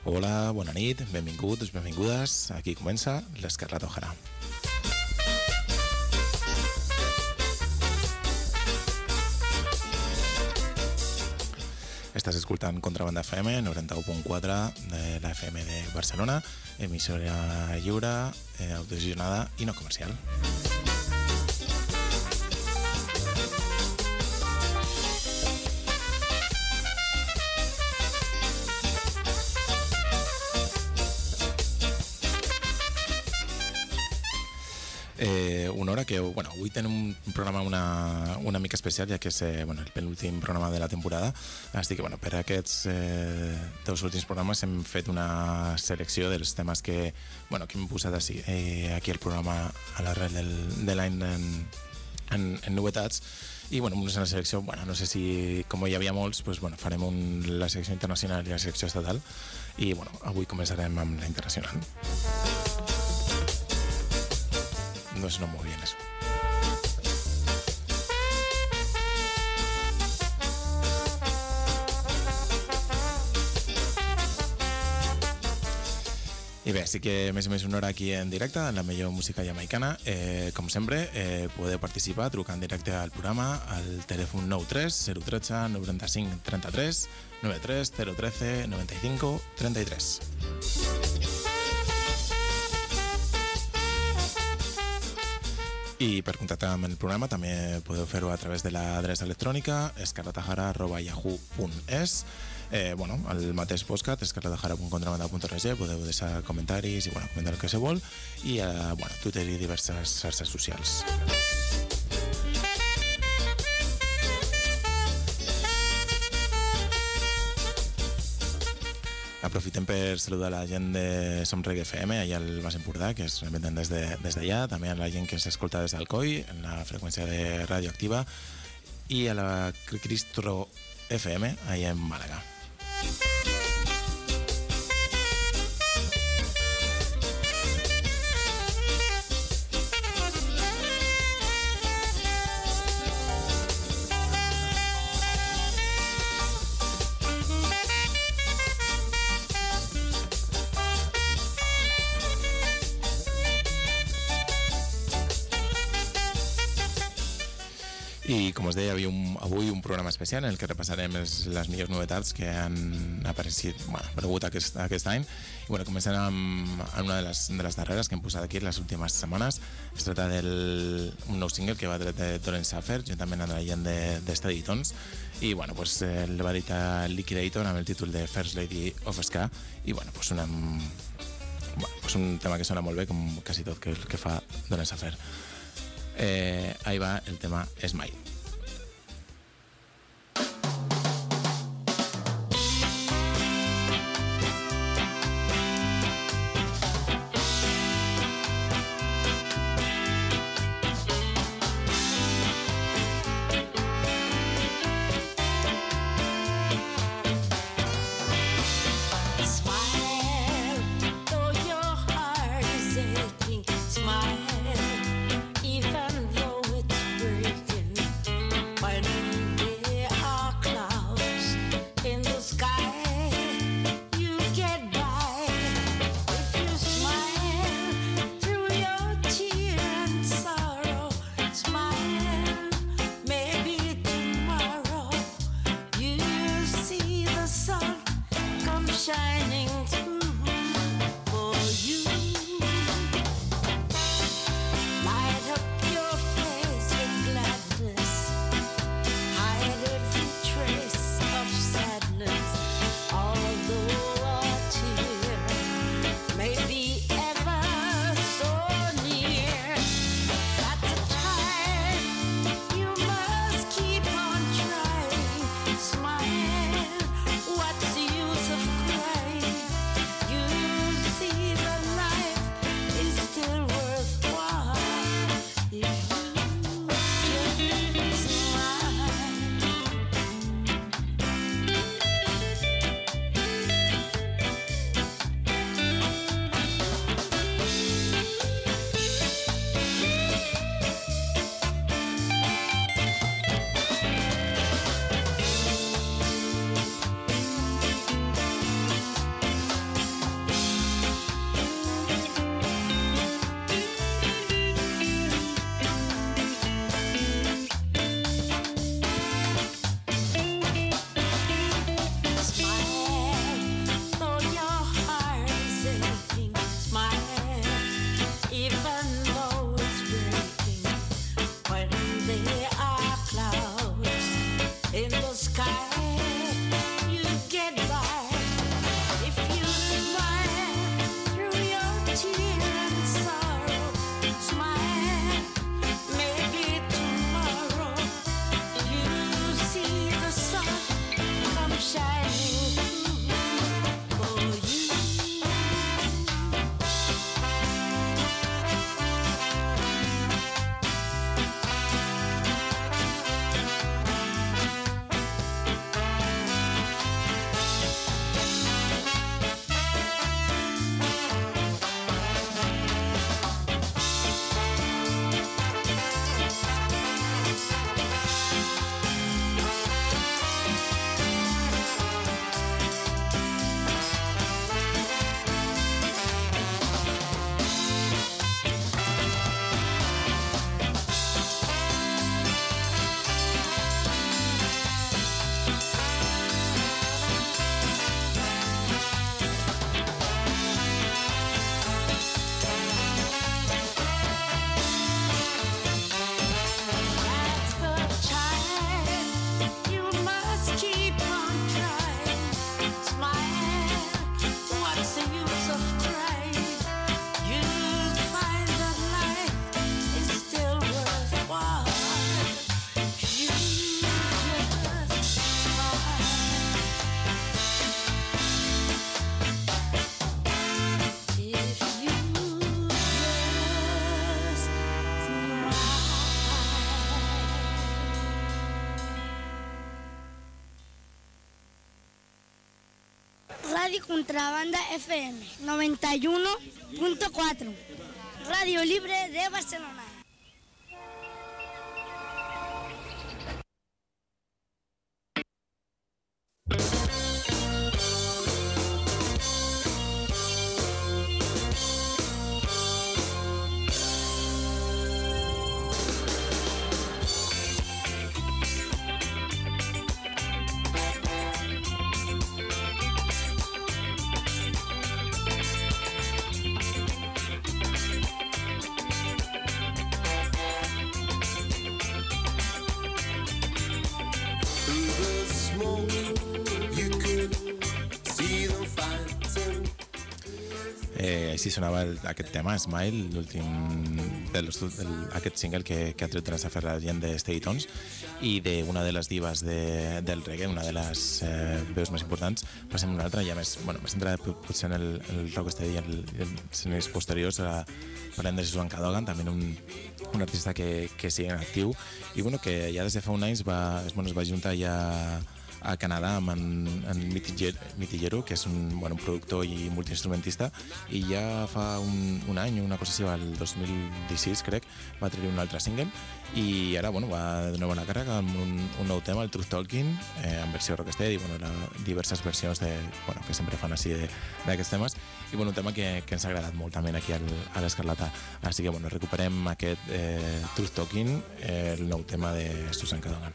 Hola, bona nit, benvinguts, benvingudes. Aquí comença l'Escarlata O'Hara. Estàs escoltant Contrabanda FM, 91.4 de la FM de Barcelona, emissora lliure, autogestionada i no comercial. Una hora que, bueno, avui tenim un programa una mica especial, ja que és el penúltim programa de la temporada, així que, per aquests dos últims programes hem fet una selecció dels temes que hem posat aquí al programa a l'arrel de l'any en novetats, i una selecció, no sé si, com hi havia molts, farem la selecció internacional i la selecció estatal, i avui començarem amb la internacional. No sonó muy bien eso. I bé, sí que més o més una hora aquí en directe, en la millor música jamaicana. Com sempre, podeu participar trucant directe al programa al telèfon 93 013 95 33 93 013 95 33. I per contactar amb el programa també podeu fer-ho a través de l'adreça electrònica escarlatajara@yahoo.es. Al mateix podcast escarlatajara.contrabanda.org podeu deixar comentaris i comentar el que se vol, i a Twitter i diverses xarxes socials. Aprofitem per saludar la gent de Som Reggae FM, allà al Baix Empordà, que es remeten des d'allà, també a la gent que ens escolta des d'Alcoi, en la freqüència de Radioactiva, i a la Cristro FM, allà en Màlaga. I com us deia, avui un programa especial en el que repassarem les millors novetats que han aparegut aquest any. I començant amb una de les darreres que hem posat aquí les últimes setmanes. Es tracta d'un nou single que va de Torrent Suffer, juntament amb la gent d'Steady Tones, i el va editar Liquidator amb el títol de First Lady of Ska, i un tema que sona molt bé, com quasi tot que fa Torrent Suffer. Ahí va el tema Smile. Smile, even though it's breaking. Radio Contrabanda FM 91.4, Radio Libre de Barcelona. Així sonava aquest tema, Smile, l'últim aquest single que ha tret de la Safer Radiant de Steady Tones i d'una de les divas del reggae, una de les veus més importants. Passem a una altra, ja més centrada potser en el rocksteady i en els anys posteriors. Parlem de Susan Cadogan, també un artista que sigue en actiu i que ja des de fa un any es va juntar ja a Canadà amb en Mitillero, que és un productor i multiinstrumentista, i ja fa un any, una cosa així, el 2016 crec, va treure un altre single i ara va de nou a la càrrega amb un nou tema, el Truth Talking, en versió rocksteady, diverses versions que sempre fan així d'aquests temes, i un tema que ens ha agradat molt també aquí a l'Escarlata. Així que recuperem aquest Truth Talking, el nou tema de Susan Cadogan.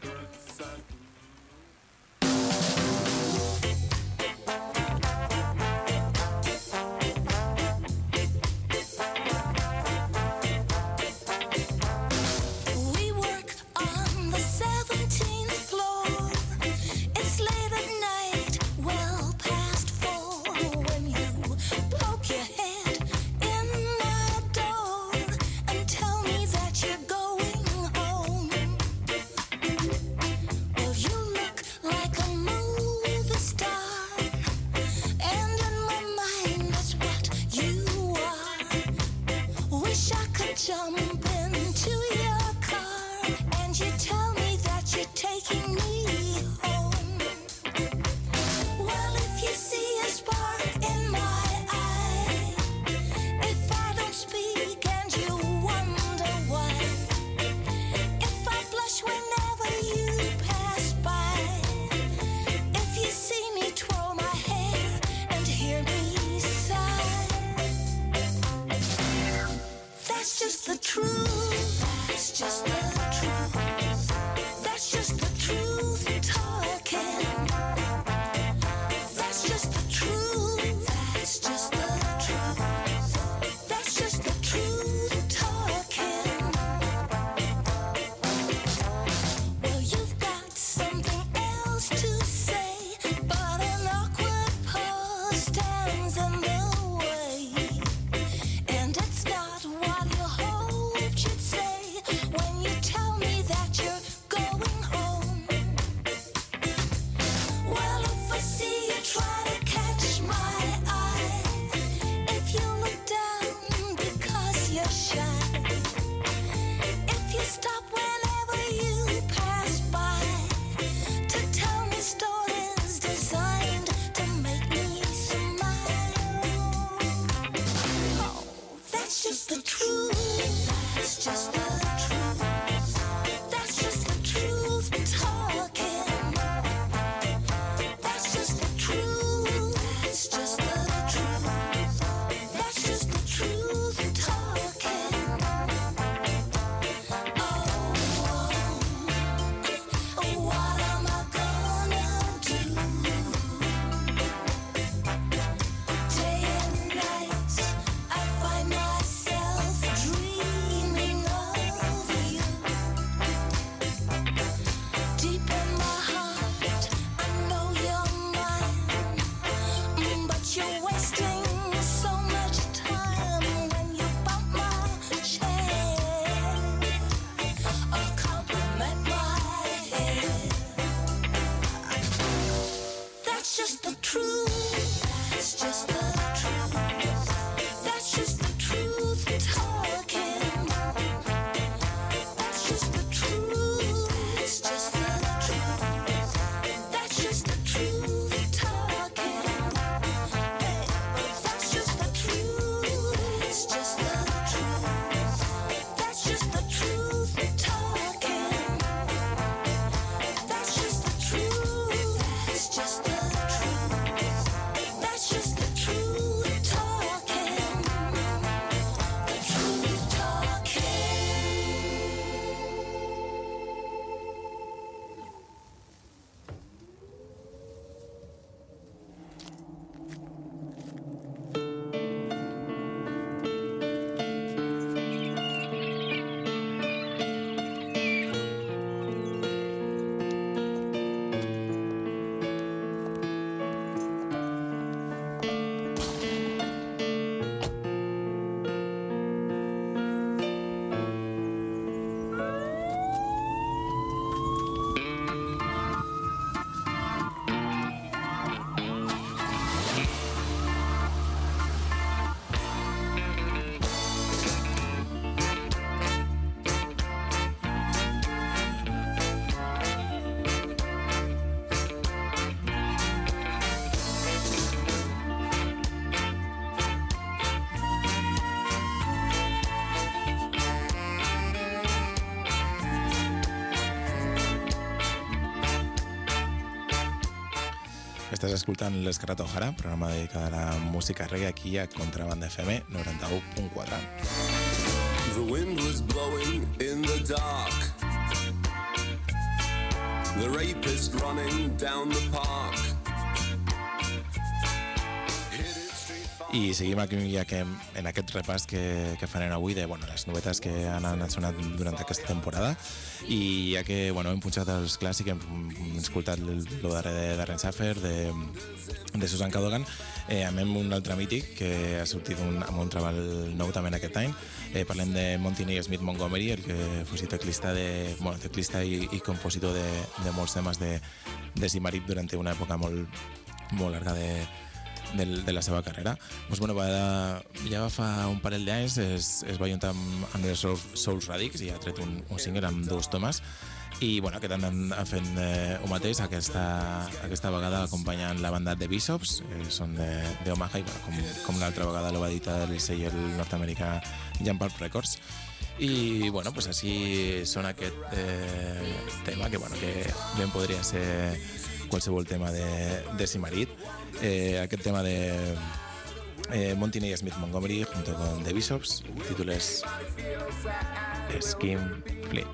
Dream Estàs escoltant l'Escarat O'Hara, programa dedicat a la música reggae aquí a Contrabanda FM 91.4. The wind was blowing in the dark. The rapist running down the park. I seguim aquí ja que en aquest repàs que farem avui de les novetats que han anat sonant durant aquesta temporada, i ja que hem punxat els clàssics, hem escoltat el darrer de Darren Schafer, de Susan Cadogan, amb un altre mític que ha sortit amb un treball nou també en aquest any. Parlem de Monty Smith Montgomery, el que fos teclista i compositor de molts temes de Simarit durant una època molt llarga de la seva carrera. Ja fa un parell d'anys es va juntar amb els Souls Radix i ha tret un single amb 2 tomes, i aquest any han fet el mateix, aquesta vegada acompanyant la banda de Bishops, són d'Omaha, i com l'altra vegada lo va editar el celler nord-americà Jump Up Records. I així sona aquest tema que ben podria ser qualsevol tema de Simarit. Aquest tema de Monty Smith Montgomery junto con The Bishops, el título es Skin Flip.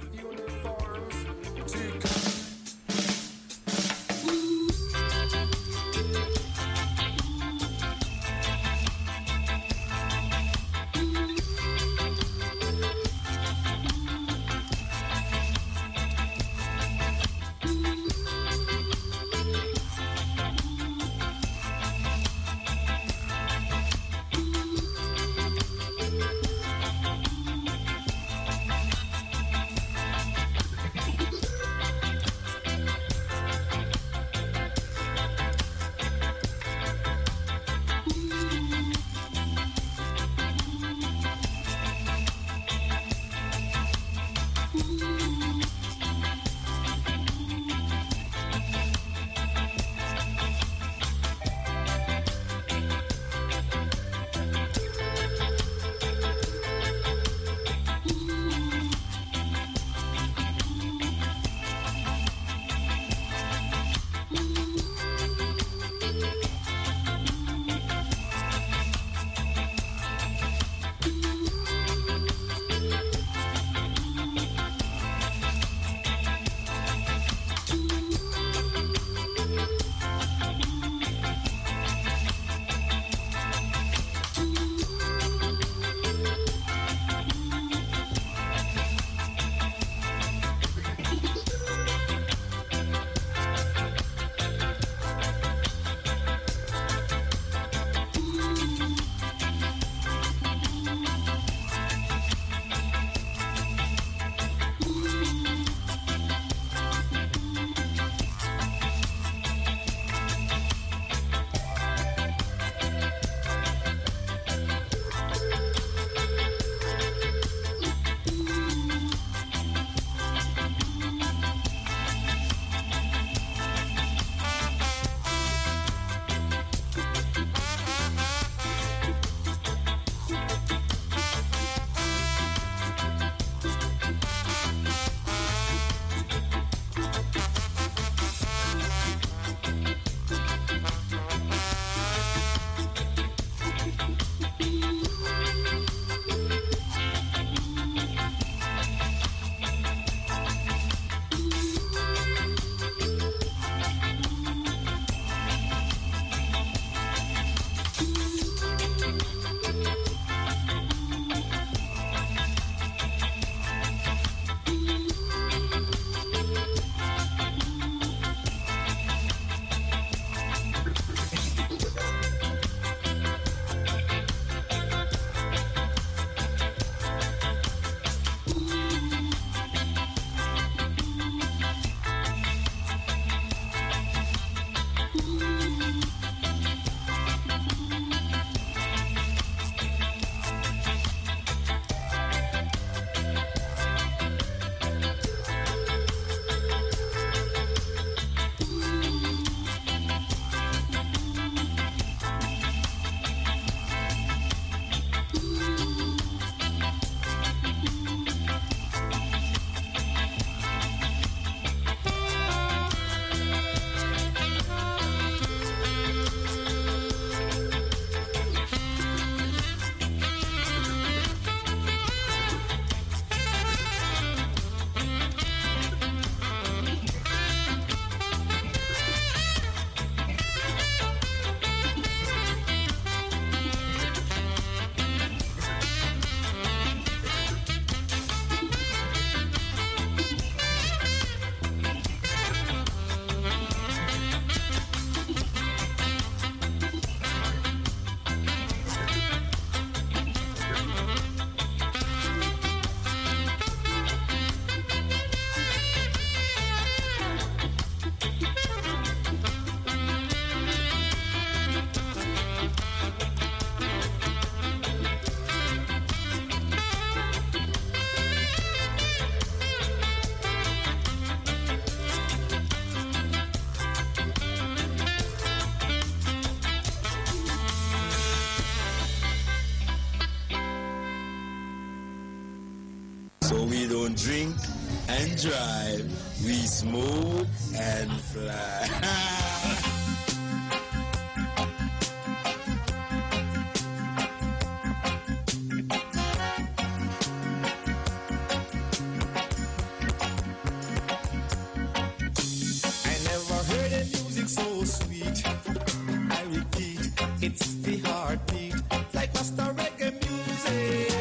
So we don't drink and drive, we smoke and fly. So sweet, I repeat, it's the heartbeat, like Rasta reggae music.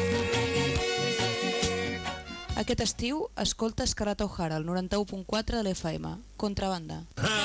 Aquest estiu, escolta Scarlett O'Hara al 91.4 de l'FM. Contrabanda.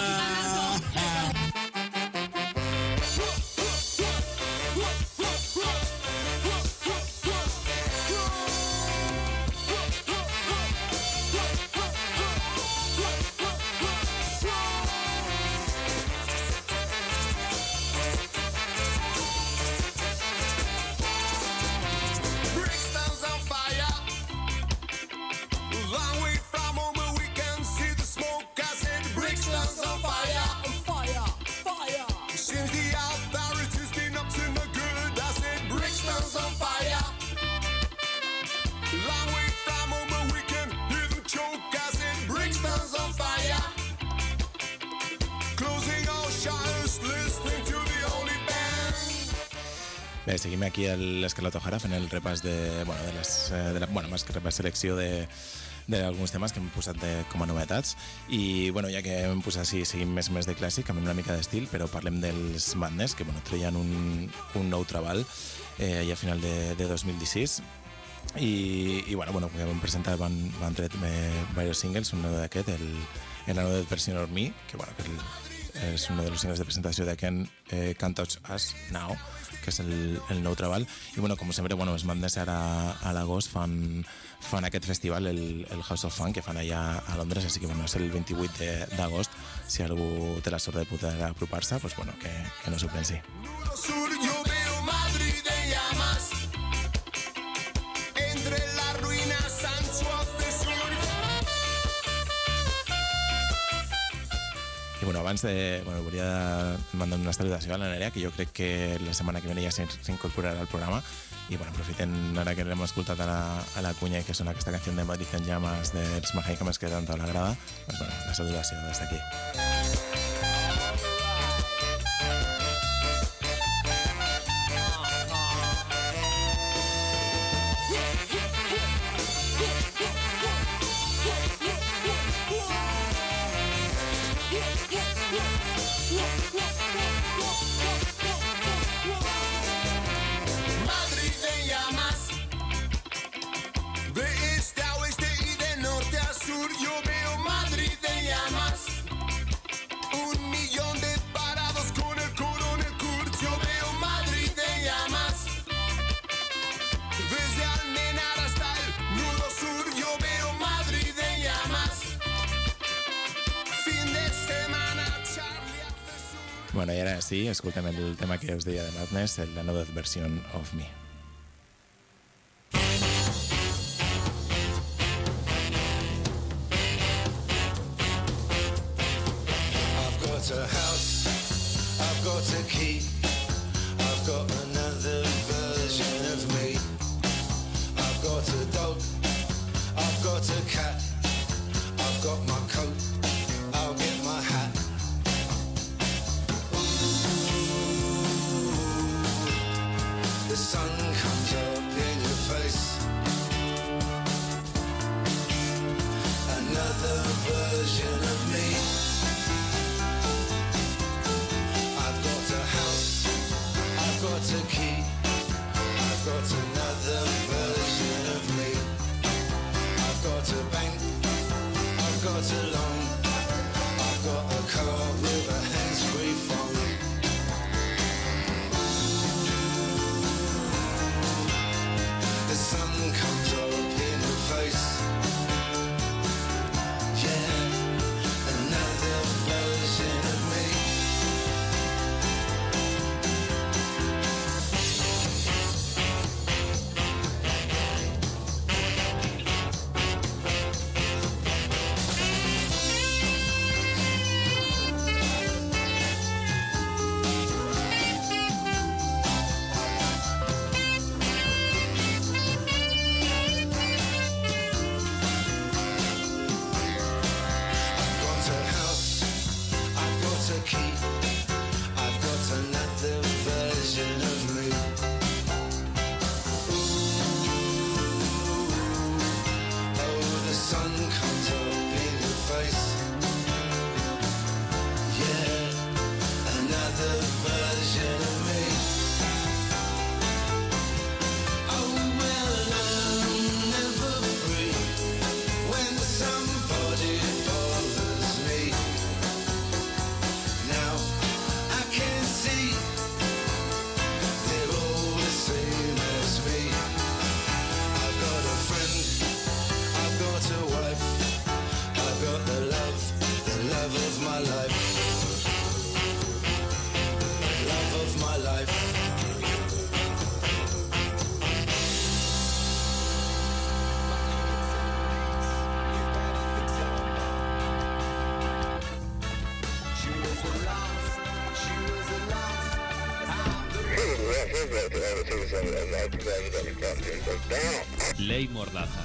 Bé, seguim aquí a l'Scarlett O'Hara fent el repàs més que repàs selecció d'alguns temes que hem posat com a novetats i ja que hem posat així, seguim més de clàssic, amb una mica d'estil, però parlem dels Madness, que treien un nou treball ja a final de 2016 i quan vam presentar van tret diversos singles, un d'aquest, el Another Version of Me, que és un dels singles de presentació d'aquest Can't Touch Us Now, que és el nou treball. I com sempre, els Madness ara a l'agost fan aquest festival, el House of Funk, que fan allà a Londres, així que és el 28 d'agost. Si algú té la sort de poder apropar-se, que no s'ho pensi. Abans volia mandar una salutació a la Nerea, que jo crec que la setmana que ve ja s'incorporarà al programa i aprofitem ara que l'hem escoltat a la cunya i que sona aquesta canció de Madrid en llamas dels Mahaikames que tant l'agrada, la salutació des d'aquí. I ara sí, escoltem el tema que us deia de Madness, el Another Version of Me. I've got a house, I've got a key, I've got another version of me. I've got a dog, I've got a cat, I've got my coat, I'll get my hat. The sun comes up in your face. Another version of me. I've got a house, I've got a key, I've got another version of me. I've got a bank, I've got a loan, I've got a car with a hands-free phone. Ley Mordaza.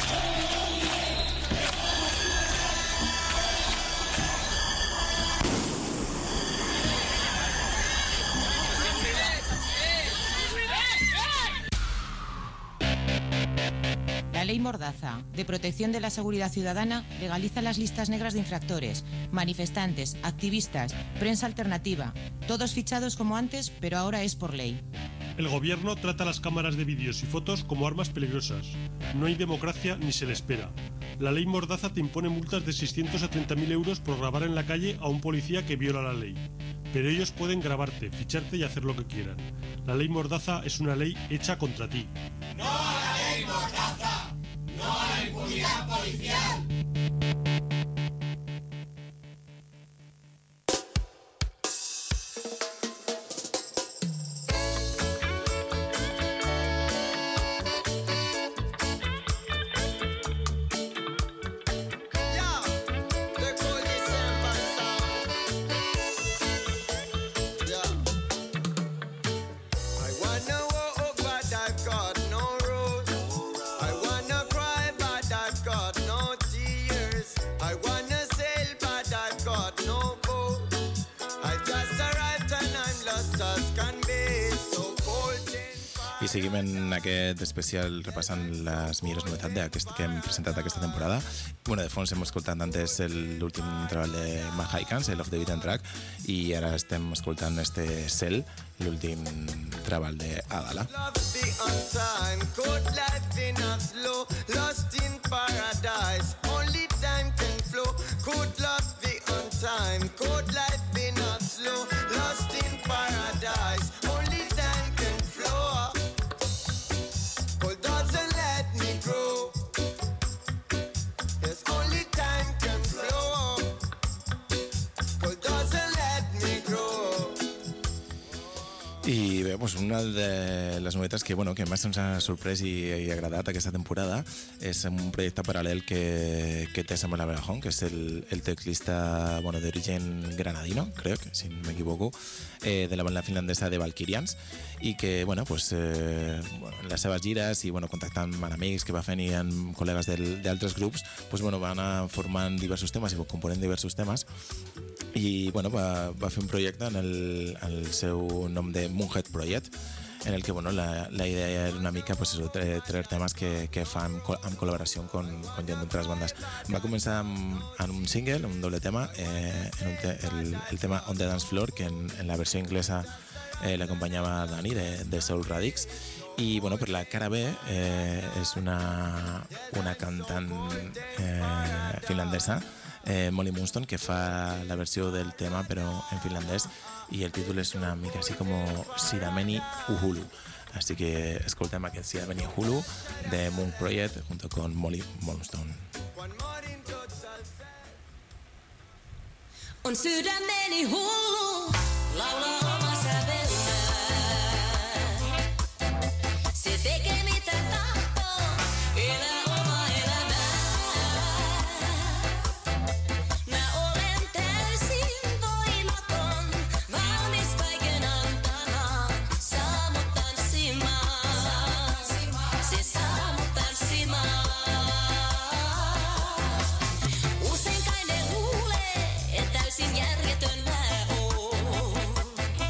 La Ley Mordaza, de protección de la seguridad ciudadana, legaliza las listas negras de infractores, manifestantes, activistas, prensa alternativa, todos fichados como antes, pero ahora es por ley. El gobierno trata las cámaras de vídeos y fotos como armas peligrosas. No hay democracia ni se le espera. La Ley Mordaza te impone multas de 600 a 30.000 euros por grabar en la calle a un policía que viola la ley. Pero ellos pueden grabarte, ficharte y hacer lo que quieran. La Ley Mordaza es una ley hecha contra ti. ¡No a la Ley Mordaza! ¡No a la impunidad policial! I seguim en aquest especial repassant les millors novetats que hem presentat aquesta temporada. Bueno, de fons hem escoltat antes l'últim treball de Mahikans, el Of the Beaten Track, i ara estem escoltant Cell, l'últim treball de Adala. I bé, doncs una de les novetats que més ens ha sorprès i agradat aquesta temporada és un projecte paral·lel que té Samuel Abraham, que és el teclista d'origen granadino, crec, si no m'equivoco, de la banda finlandesa de Valkyrians, i que en les seves gires i contactant amb amics que va fent i amb col·legues d'altres grups va anar formant diversos temes i component diversos temes, i va fer un projecte en el seu nom de Moonhead Project, en el que la idea era una mica traer temes que fa en col·laboració amb gent d'altres bandes. Va començar amb un single, un doble tema, el tema On the Dance Floor, que en la versió inglesa l'acompanyava Dani de Soul Radix, i per la cara B és una cantant finlandesa, Molly Moonston, que fa la versió del tema però en finlandès, i el títol és una mica així com Sidameni Uhulu. Así que escoltem aquest Sidameni Uhulu de Moon Project junto con Molly Moonston. On sydämeni hullu, laula oma sävellä. Se tekee mitä tahtoo, elää oma elämää. Mä olen täysin voimaton, valmis kaiken antamaan. Saa mut tanssimaan, se saa mut tanssimaan. Usein kai ne luulee, et täysin järjetön mä oon.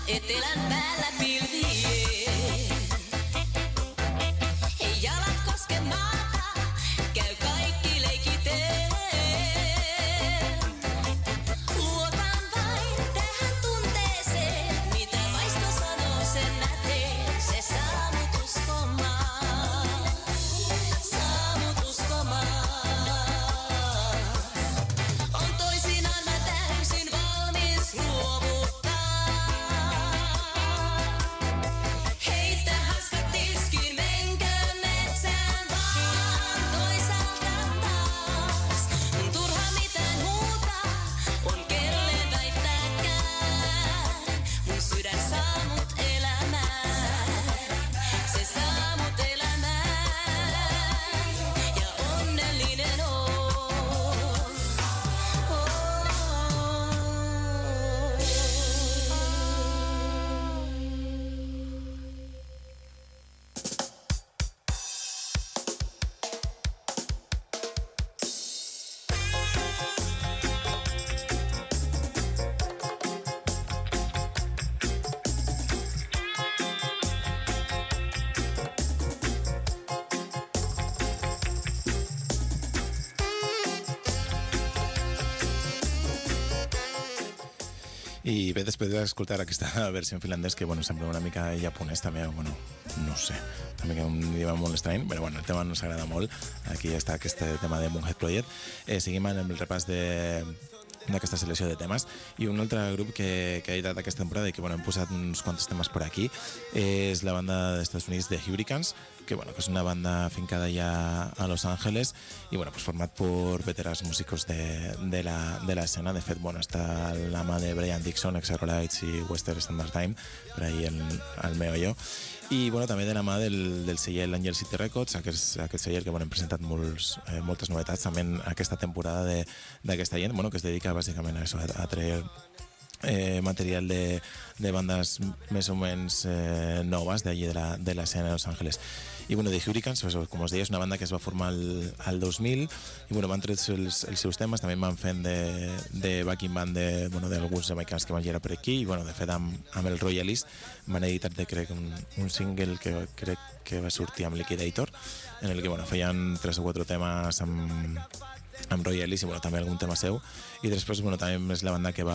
etelän päällä pilvien. Ei jalat koske maata, käy kaikki leikiteen. Luotan vain tähän tunteeseen, mitä vaisto sanoo sen mä teen. Se saavutuskoma, saavutuskoma. On toisinaan mä täysin valmis luovuttaa. Heitä hanskat tiskiin, menkää metsään vaan. Toisaalta taas, turha mitään muuta on kelleen väittääkään. Mun sydän saa mut elämään, se saa mut elämään ja onnellinen oon. I bé, després d'escoltar aquesta versió en finlandès, que bueno, sembla una mica japonès també, bueno, no sé, una mica un idioma molt estrany, però bueno, el tema no s'agrada molt. Aquí està aquest tema de Moonhead Project. Seguim amb el repàs d'aquesta selecció de temes, i un altre grup que ha editat aquesta temporada i que bueno, hem posat uns quants temes per aquí és la banda dels Estats Units de Hurricanes, que bueno, que és una banda fincada ja a Los Ángeles y bueno, pues format por veteranos músicos de la escena. De fet, bueno, està l'ama de Brian Dixon, ex-Acolytes i Western Standard Time, per ahí al meollo. I bueno, també de la mà del celler Angel City Records, aquest celler que bueno, hem presentat moltes novetats també en aquesta temporada d'aquesta gent, bueno, que es dedica bàsicament a això, a treure material de bandes més o menys noves d'allí de l'escena de Los Ángeles. I bueno, The Hurricanes, com us deia, és una banda que es va formar al 2000 i bueno, van treure els seus temes, també van fent de backing band d'alguns jamaicans que van girar per aquí, i bueno, de fet amb el Royalist van editar, crec, un single que crec que va sortir amb Liquidator, en el que bueno, feien 3 o 4 temes amb Royalist i bueno, també algun tema seu, i després bueno, també és la banda que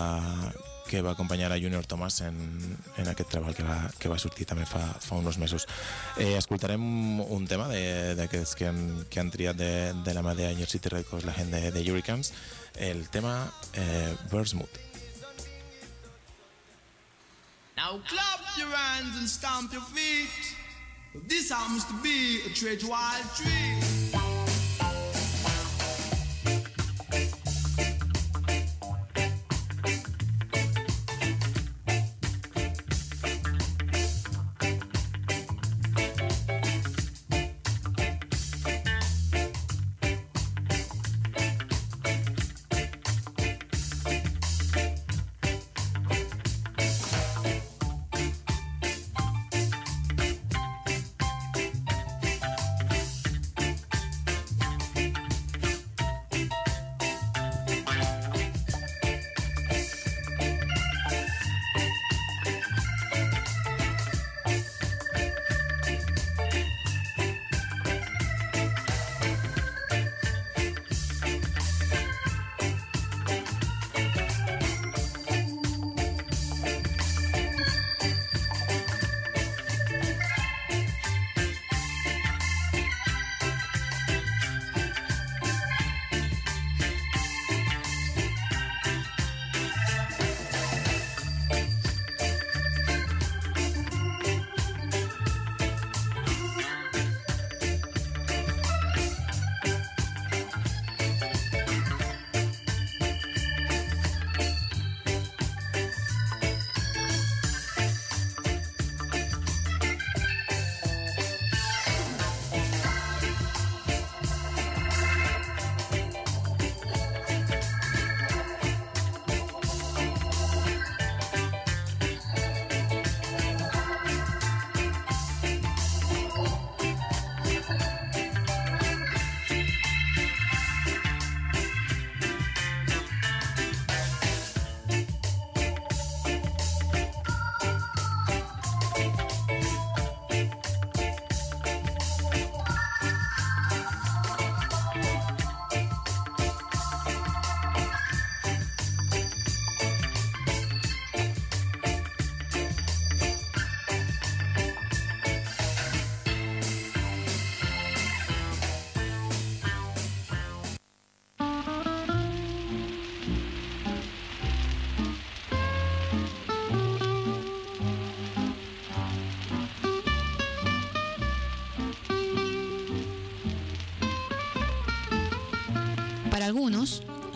va acompanyar a Junior Thomas en aquest treball que va sortir també fa uns mesos. Escoltarem un tema d'aquests que han triat de la mà de Angel City Records, la gent de Hurricanes, el tema Bird's Mood. Now clap your hands and stamp your feet. This happens to be a treasure wild tree.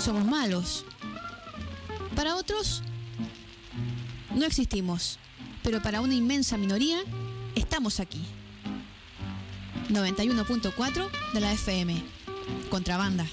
somos malos. Para otros, no existimos, pero para una inmensa minoría, estamos aquí. 91.4 de la FM. Contrabanda.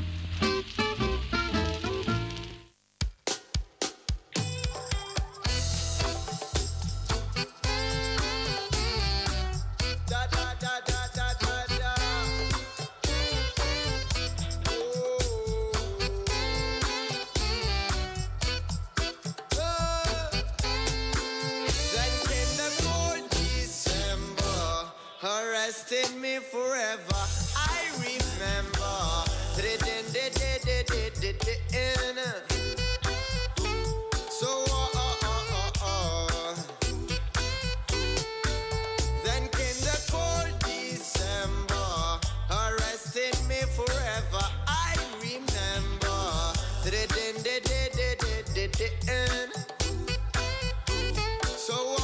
Arrested me forever. I remember. So then came the cold December. Arrested me forever. I remember. So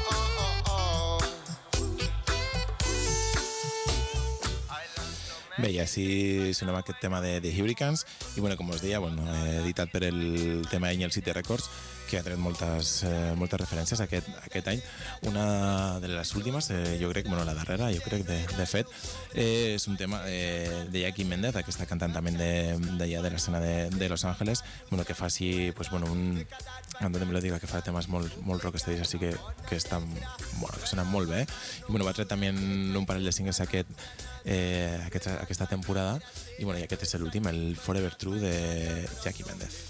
Bé, i així sonava aquest tema de The Hurricanes i bueno, com us deia, bueno, editat per el tema Angel City Records, que ha tret moltes referències aquest any. Una de les últimes, jo crec, bueno, la darrera, jo crec, de fet, és un tema de Jackie Méndez, aquesta cantant també d'allà de l'escena de Los Ángeles, bueno, que fa així, pues, bueno, un cantant de melòdica que fa temes molt rocksteadys, així que estan, bueno, que sonen molt bé. I bueno, va tret també un parell de singles aquesta temporada i bueno, i aquest és l'últim, el Forever True de Jackie Méndez.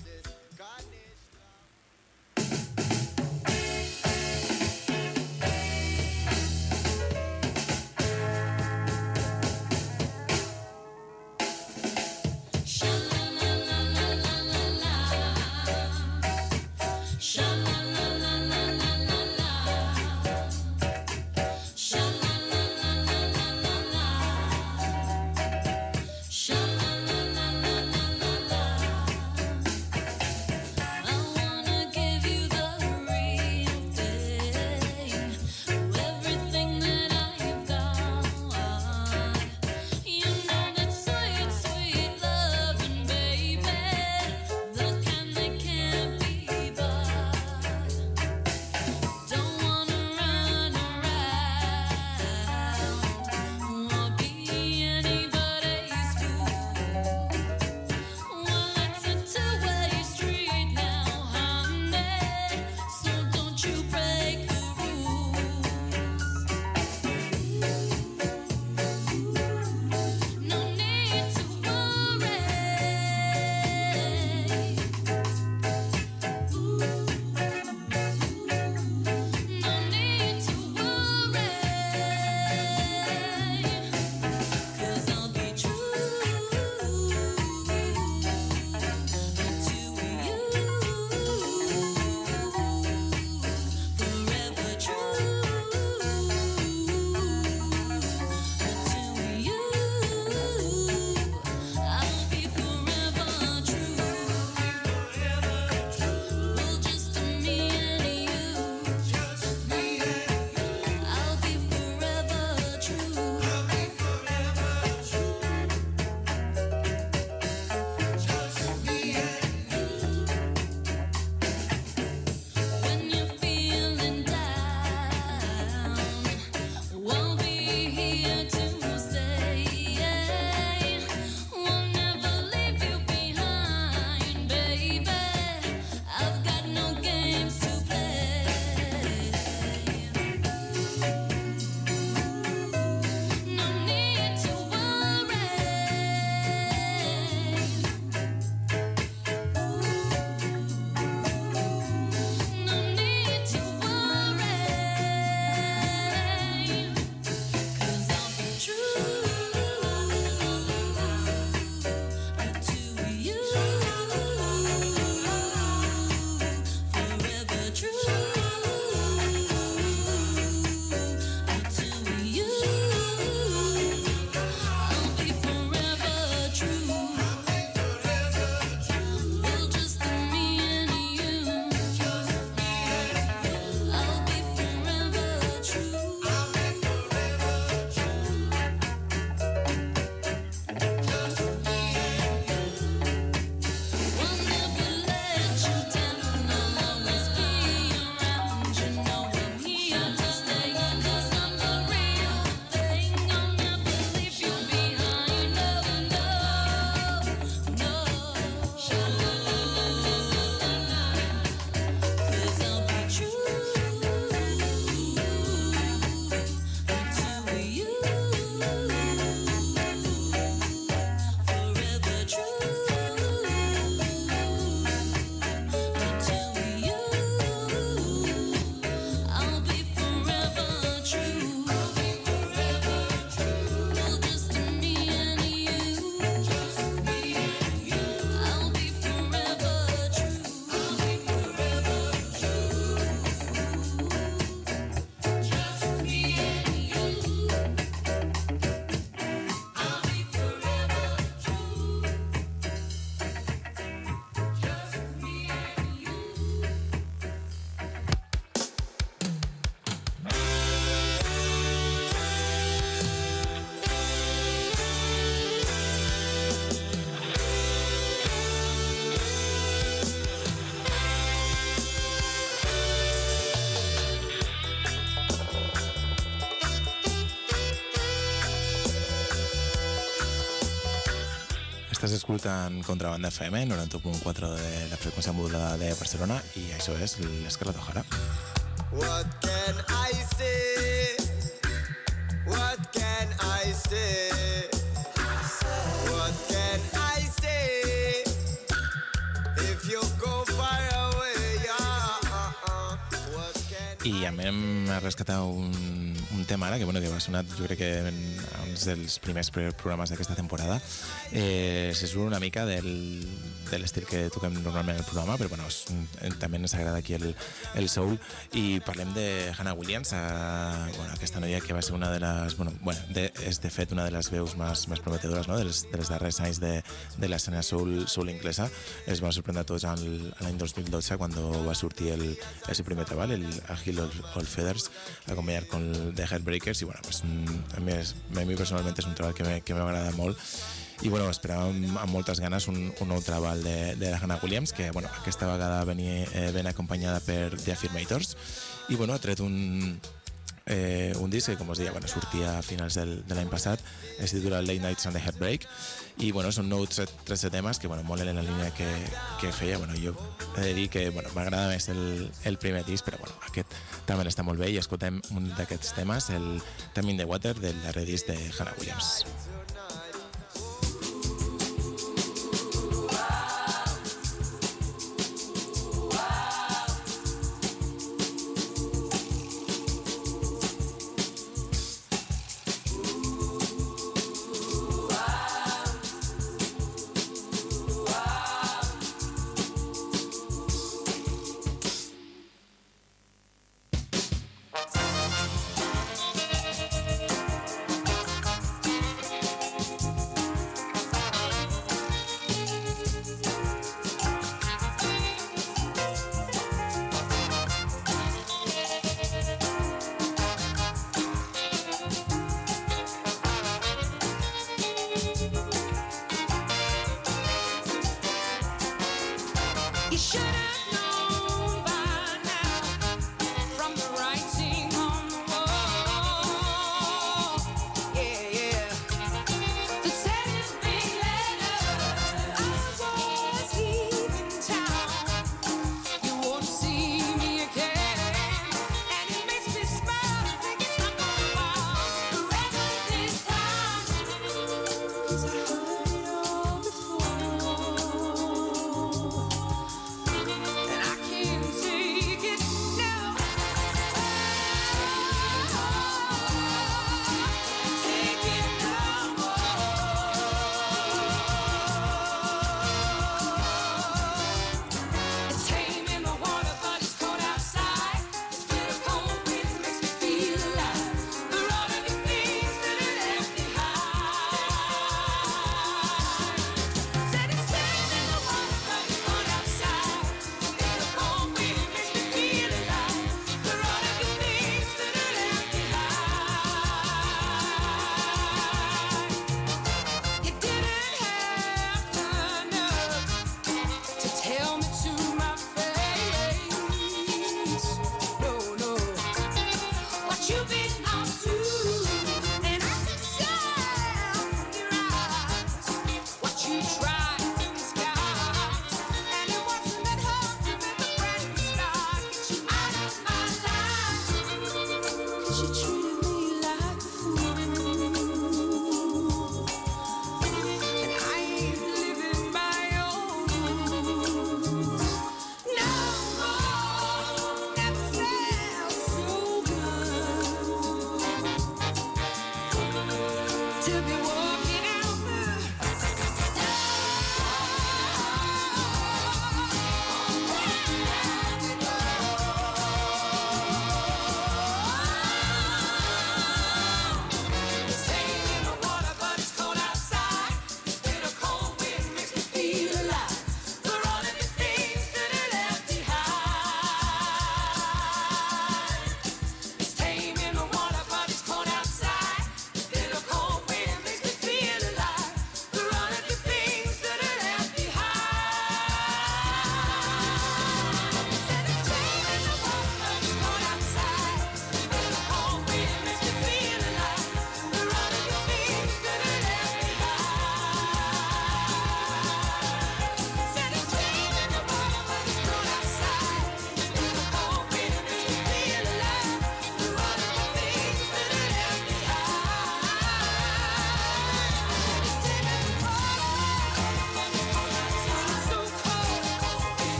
Estàs escoltant Contrabanda FM, 91.4 de la freqüència modulada de Barcelona, i això és l'Escarlata O'Hara. What can I say? What can I say? What can I say? If you go far away, what can I a mi m'ha rescatat un tema ara que va sonar, jo crec que en uns dels primers programes d'aquesta temporada. Se surt una mica de l'estil que toquem normalment al programa, però bueno, també ens agrada aquí el soul, i parlem de Hannah Williams, aquesta noia que va ser una de les, és de fet una de les veus més prometedores, no? dels darrers anys de l'escena soul inglesa. Es va sorprendre a tots l'any 2012 quan va sortir el seu primer treball, el A Hill of Feathers, acompanyat con The Heartbreakers, i bueno, pues, a mi personalment és un treball que m'agrada molt, i bueno, esperàvem amb moltes ganes un nou treball de la Hannah Williams, que bueno, aquesta vegada ben acompanyada per The Affirmators, i bueno, ha tret un disc que, com us deia, sortia a finals de l'any passat, es titula Late Nights and the Heartbreak, i bueno, són 13 temes que molt en la línia que feia. Jo he de dir que m'agrada més el primer disc, però aquest també està molt bé, i escoltem un d'aquests temes, el Time in the Water, del darrer disc de Hannah Williams.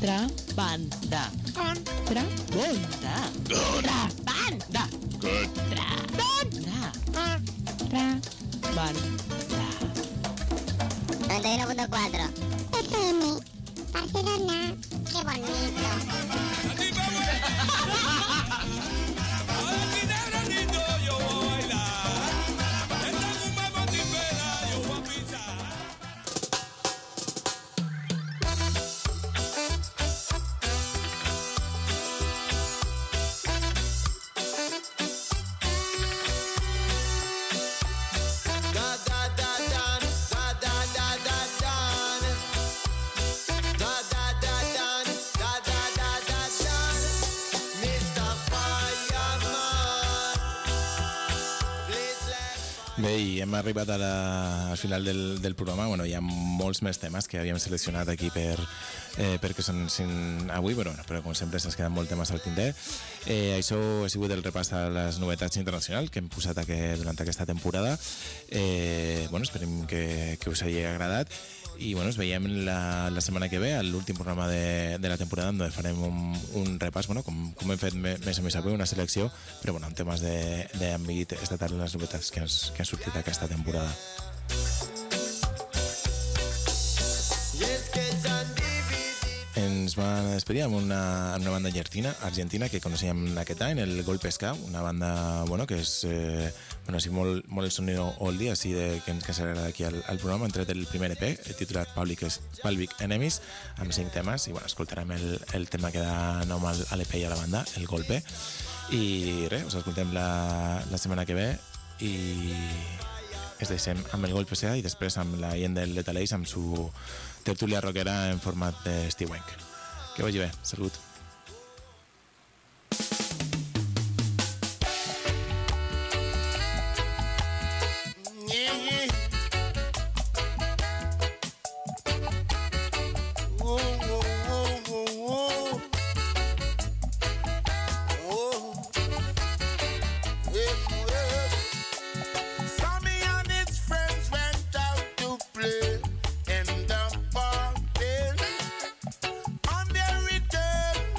Contrabanda. Contrabanda. Contrabanda. Contrabanda. 91.4 FM, Barcelona, qué bonito. Bé, i hem arribat al final del programa. Bueno, hi ha molts més temes que havíem seleccionat aquí perquè són avui, però com sempre se'ns queden molt temes al tinter. Això ha sigut el repàs a les novetats internacionals que hem posat durant aquesta temporada. Esperem que us hagi agradat. I ens veiem la setmana que ve, a l'últim programa de la temporada, on farem un repàs, com hem fet més o més avui, una selecció, però en temes d'àmbit estatal, les novetats que han sortit aquesta temporada. Ens van despedir amb una banda argentina que coneixíem aquest any, el Golpe Ska, una banda que és així molt el sonido all dia, així que ens agrada aquí al programa. Hem tret el primer EP, titulat Public Enemies, amb 5 temes, i escoltarem el tema que da nom a l'EP i a la banda, el Golpe. I res, us escoltem la setmana que ve i es deixem amb el Golpe Ska i després amb la gent del Lethal Age amb su tertúlia rockera en format d'estiuenc. Que vagi bé, salut. On their return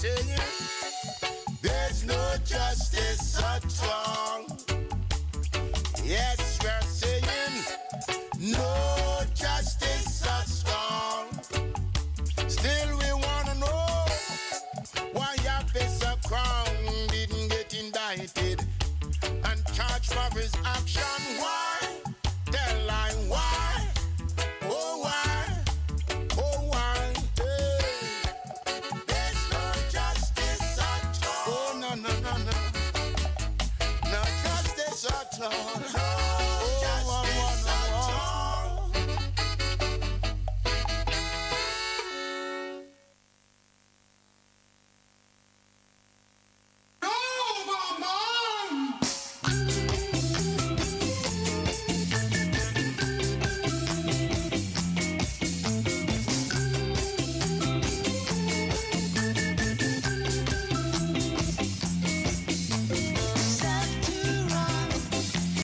saying there's no justice at all. Yes, we're saying no justice at all. Still we wanna know why Officer Crown didn't get indicted and charged for his action. Why? Tell I why? Oh why? Oh why? Hey. There's no justice at all. Oh no no no no. No justice at all.